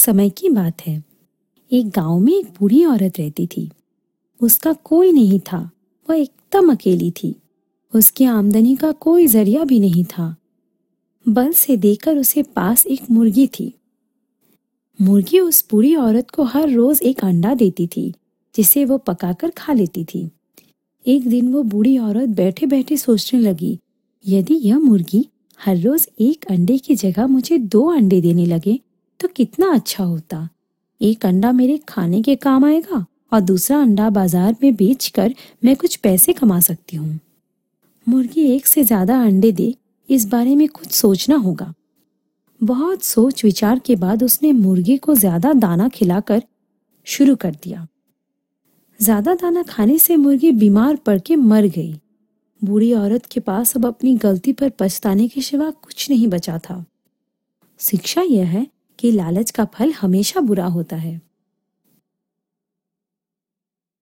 समय की बात है। एक गांव में एक बूढ़ी औरत रहती थी। उसका कोई नहीं था, वह एकदम अकेली थी। उसकी आमदनी का कोई जरिया भी नहीं था। बल से देकर उसे पास एक मुर्गी थी। मुर्गी उस बूढ़ी औरत को हर रोज एक अंडा देती थी, जिसे वो पकाकर खा लेती थी। एक दिन वो बूढ़ी औरत बैठे बैठे सोचने लगी, यदि यह मुर्गी हर रोज एक अंडे की जगह मुझे 2 अंडे देने लगे तो कितना अच्छा होता। एक अंडा मेरे खाने के काम आएगा और दूसरा अंडा बाजार में बेचकर मैं कुछ पैसे कमा सकती हूँ। मुर्गी एक से ज्यादा अंडे दे, इस बारे में कुछ सोचना होगा। बहुत सोच विचार के बाद उसने मुर्गी को ज्यादा दाना खिलाकर शुरू कर दिया। ज्यादा दाना खाने से मुर्गी बीमार पड़ के मर गई। बूढ़ी औरत के पास अब अपनी गलती पर पछताने के सिवा कुछ नहीं बचा था। शिक्षा यह है कि लालच का फल हमेशा बुरा होता है।